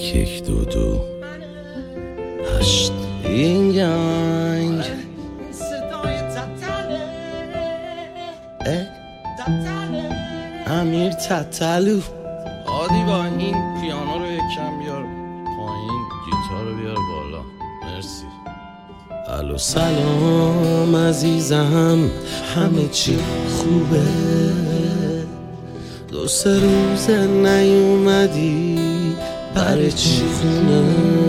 1 2 2 8 این گنگ امیر تتلو عادی با این پیانو رو یکم بیار پایین، گیتار رو بیار بالا. مرسی. الو سلام عزیزم، همه چی خوبه؟ 2-3 روزه نیومدی، برای چی خونه؟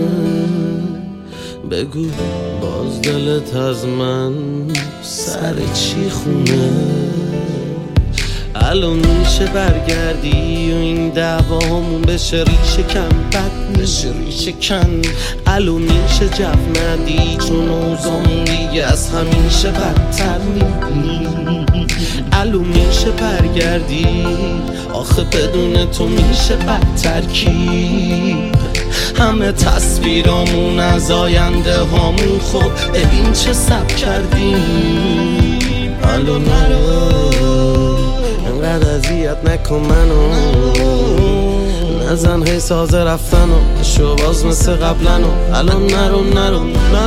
بگو باز دلت از من سر چی خونه؟ الان میشه برگردی و این دعوامون بشه ریشه کن، بد میشه ریشه کن. الان میشه جف ندی چون اوزامون دیگه از همیشه بدتر میدی. الان میشه برگردی، آخه بدون تو میشه بدتر کی؟ همه تصویرامون از آینده هامون، خب ببین چه سب کردیم. الان انقدر اذیت نکن منو، نزن هی سازه رفتنو، شو باز مثل قبلنو. الان نرو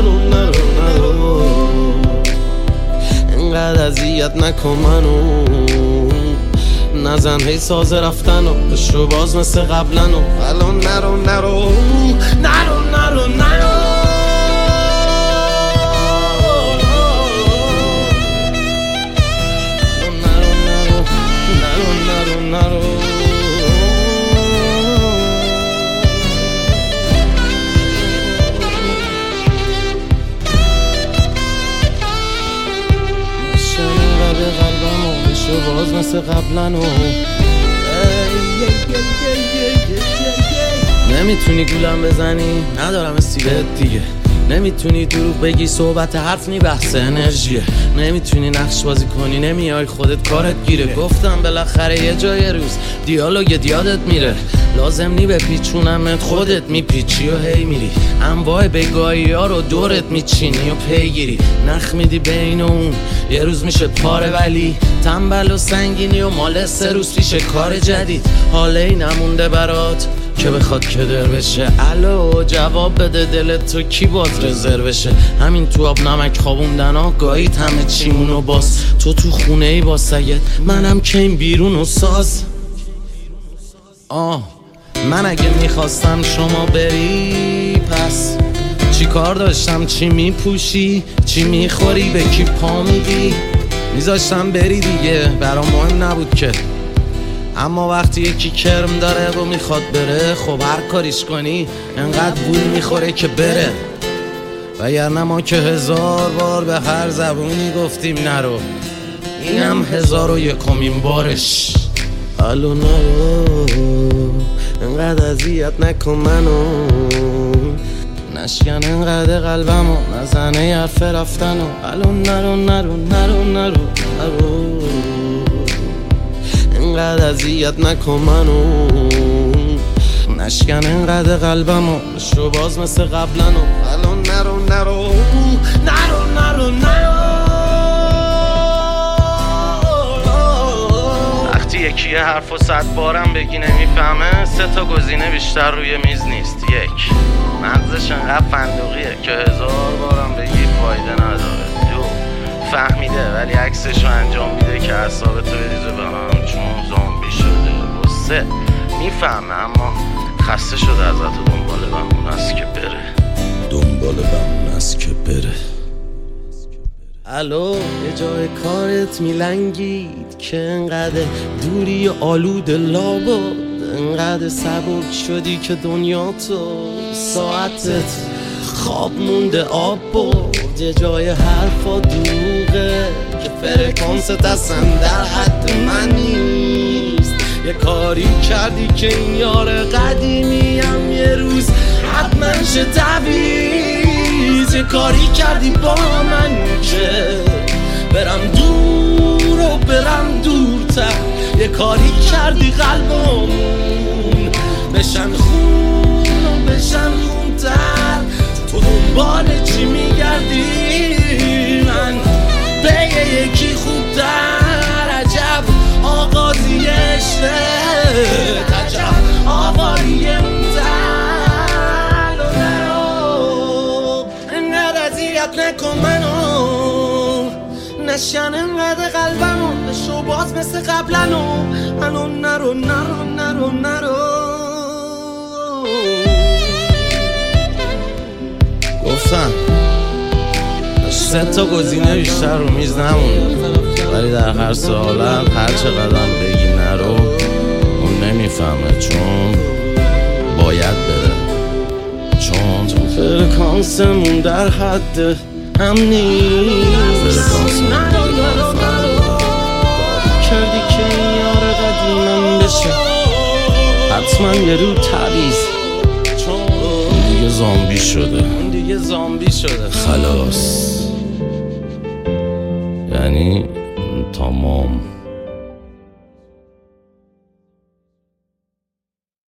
انقدر اذیت نکن منو، نزن هی سازه رفتنو، شو باز مثل قبلنو. الان نرو شو باز مثل قبلنو. نمیتونی گولم بزنی، ندارم استیلت دیگه. نمیتونی دروغ بگی، صحبت حرف نی بحث انرژیه. نمیتونی نقش بازی کنی، نمیای خودت کارت گیره. گفتم بالاخره یه جای روز دیالوگ یادت میره. لازم نی بپیچونمت، خودت میپیچی و هی میری. انواع بگاهی ها رو دورت میچینی و پیگیری. نخ میدی بین اون، یه روز میشه پاره ولی تنبل و سنگینی و مال 3 روز پیش کار جدید. حاله ای نمونده برات که بخواد کدر بشه. الو جواب بده، دلت تو کی باز رزرو بشه؟ همین تو آب نمک خوابوندن ها گاهید همه چیمونو باز. تو خونه ای با سید، منم کیم بیرون و ساز. من اگه میخواستم شما بری، پس چی کار داشتم؟ چی میپوشی؟ چی میخوری؟ به کی پا میدی؟ میذاشتم بری دیگه، برام مهم نبود که. اما وقتی یکی کرم داره و میخواد بره، خب هر کاریش کنی انقدر بوی میخوره که بره. وگرنه ما که 1000 بار به هر زبونی گفتیم نرو، اینم 1001مین بارش. الو انقدر اذیت نکن منو، نشکن انقدر قلبمو، نزنه حرف رفتنو. الو نرو انقدر اذیت نکن منو، نشکن انقدر قلبمو، شو باز مثل قبلنو. الان نرو وقتی یکی یه حرفو 100 بارم بگی نمیفهمه، 3 تا گزینه بیشتر روی میز نیست. 1 مغزش انقدر فندقیه که 1000 بارم بگی فایده نداره. 2 فهمیده ولی عکسشو انجام میده که اعصابتو بریزه به هم چون زامبی شده. و 3 میفهمه اما خسته شده ازت و دنبال بمون است که بره. الو یه جای کارت میلنگید که انقدر دوری آلود لابد، انقدر سبک شدی که دنیا تو ساعتت خواب مونده آب برد. یه جای حرفا دروغه که فرکانست اصلا در حد من نیست. یه کاری کردی که این یار قدیمیم یه روز حتما شه تعویض. یه کاری کردی با من که برم دور و برم دورتر. یه کاری کردی قلبمون بشن خون و بشن خونتر. تو دنبال چی میگردی؟ من به یکی خوبتر. عجب آغازی عشقه، عجب آواری اونتر. اذیت نکن منو، نشن انقدر قلبمو، نشو باز مثل قبلنو، منو نرو نرو نرو نرو. گفتم 3 تا گزینه بیشتر رو میز نمونده، ولی در هر سوالت هر چقدر بگی نرو اون نمیفهمه، چون باید بره، چون فرکانسمون در حد هم نیست. کردی که این یار قدیمم بشه حتما یه رو تعویض، چون دیگه زامبی شده، دیگه زامبی شده خلاص، یعنی تمام.